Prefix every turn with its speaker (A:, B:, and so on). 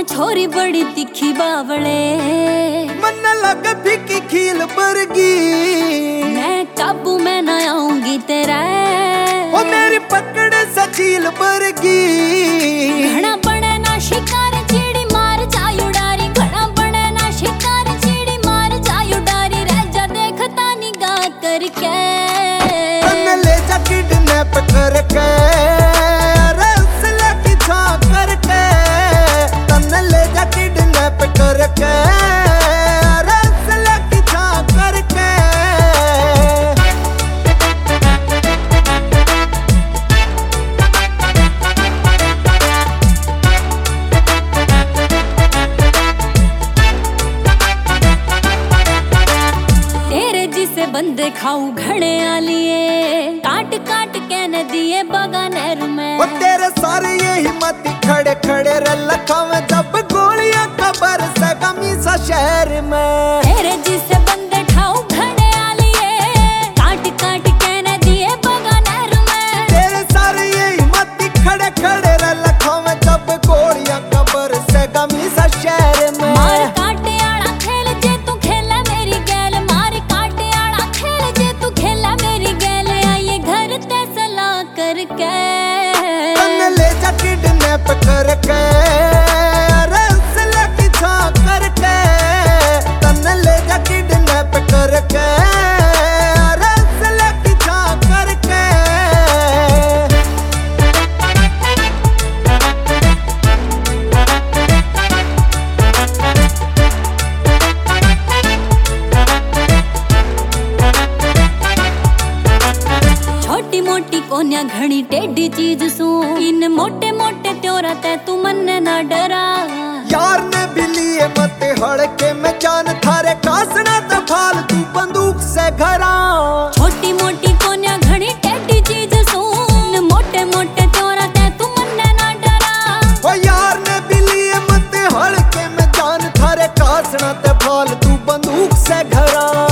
A: मैं छोरी बड़ी तीखी बावले,
B: मन लग फीकी खील बरगी,
A: मैं काबू में न आऊंगी तेरा,
B: ओ मेरी पकड़ सचील बरगी।
A: घना बने ना शिकार चीड़ी मार जायु डारी, घना बने ना शिकार चीड़ी मार जायु डारी, रह जा देखता निगाह करके,
B: तन्ने ले जा किडनैप करके, रसला की छा करके, तन्ने ले जा किडनैप करके, रसला की छा करके।
A: तेरे जिसे बंदे खाऊ घड़े आलिए, काट काट के न दिए बगानेर में,
B: वो तेरे सारे ये हिम्मत खड़े खड़े रखा में, जब गोलियां कबर से कमीसा शहर में।
A: तेरे जिसे बंदे खाऊ घड़े आलिए, काट काट के न दिए बगानेर में,
B: तेरे सारे ये हिम्मत खड़े खड़े रखा में, जब गोलियां कबर से कमीसा शहर में।
A: मार काटे आड़ा खेल जे तू खेला मेरी गैल, मार काटे आड़ा खेल जे तू खेला मेरी गैल, आइए घर ते सलाह करके,
B: तन्ने ले जा किडनैप करके, रसला की छा करके, तन्ने ले जा किडनैप करके, रसला की छा करके।
A: छोटी मोटी कोन्या घनी टेढ़ी चीज सू, इन मोटे मोटे त्योरा ते तू मन्ने ना डरा,
B: यार ने भी लिए मत हड़के में जान थारे कासना तो फालतू बंदूक से घरा।
A: छोटी मोटी कोन्या घनी टेढ़ी चीज सू, इन मोटे मोटे त्योरा ते तू मन्ने ना डरा,
B: ओ यार ने भी लिए मत हड़के में जान थारे कासना तो फालतू बंदूक से घरा।